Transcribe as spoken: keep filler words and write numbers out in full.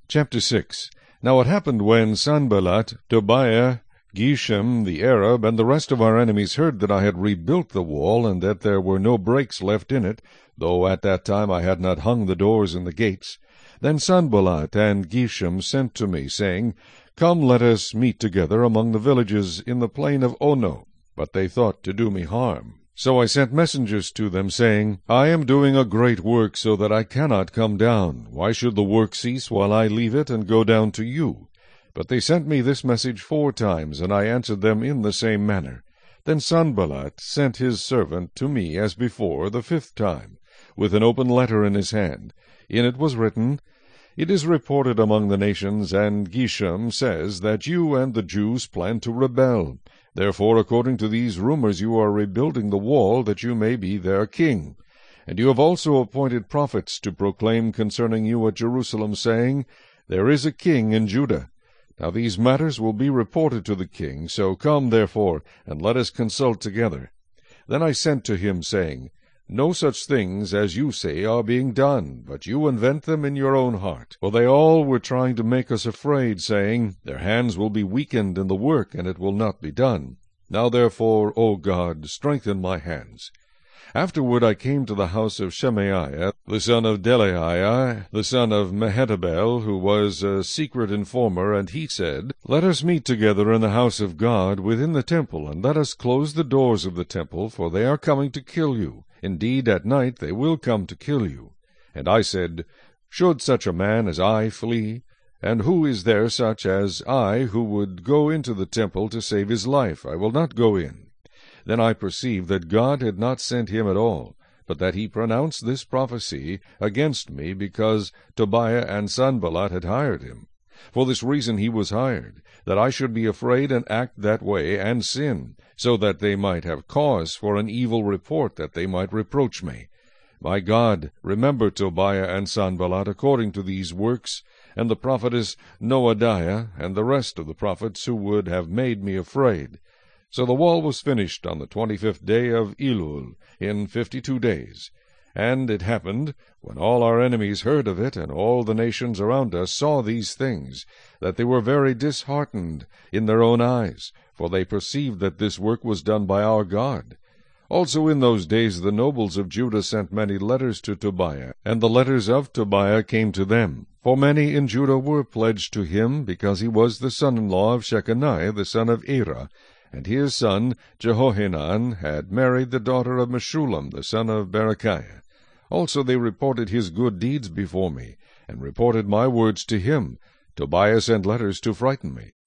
Chapter six. Now it happened when Sanballat, Tobiah, Geshem the Arab, and the rest of our enemies heard that I had rebuilt the wall, and that there were no breaks left in it, though at that time I had not hung the doors and the gates, then Sanballat and Geshem sent to me, saying, Come, let us meet together among the villages in the plain of Ono. But they thought to do me harm. So I sent messengers to them, saying, I am doing a great work, so that I cannot come down. Why should the work cease while I leave it and go down to you? But they sent me this message four times, and I answered them in the same manner. Then Sanballat sent his servant to me as before, the fifth time, with an open letter in his hand. In it was written, It is reported among the nations, and Geshem says that you and the Jews plan to rebel. Therefore, according to these rumors, you are rebuilding the wall, that you may be their king. And you have also appointed prophets to proclaim concerning you at Jerusalem, saying, There is a king in Judah. Now these matters will be reported to the king, so come, therefore, and let us consult together. Then I sent to him, saying, No such things as you say are being done, but you invent them in your own heart. For they all were trying to make us afraid, saying, Their hands will be weakened in the work, and it will not be done. Now therefore, O God, strengthen my hands. Afterward I came to the house of Shemaiah, the son of Delaiah, the son of Mehetabel, who was a secret informer, and he said, Let us meet together in the house of God within the temple, and let us close the doors of the temple, for they are coming to kill you. Indeed, at night they will come to kill you. And I said, Should such a man as I flee? And who is there such as I, who would go into the temple to save his life? I will not go in. Then I perceived that God had not sent him at all, but that he pronounced this prophecy against me, because Tobiah and Sanballat had hired him. For this reason he was hired, that I should be afraid and act that way, and sin, so that they might have cause for an evil report, that they might reproach me. My God, remember Tobiah and Sanballat according to these works, and the prophetess Noadiah, and the rest of the prophets who would have made me afraid. So the wall was finished on the twenty-fifth day of Elul, in fifty-two days. And it happened, when all our enemies heard of it, and all the nations around us saw these things, that they were very disheartened in their own eyes, for they perceived that this work was done by our God. Also in those days the nobles of Judah sent many letters to Tobiah, and the letters of Tobiah came to them. For many in Judah were pledged to him, because he was the son-in-law of Shechaniah the son of Era, and his son Jehohanan had married the daughter of Meshullam the son of Berechiah. Also they reported his good deeds before me, and reported my words to him. Tobiah sent letters to frighten me.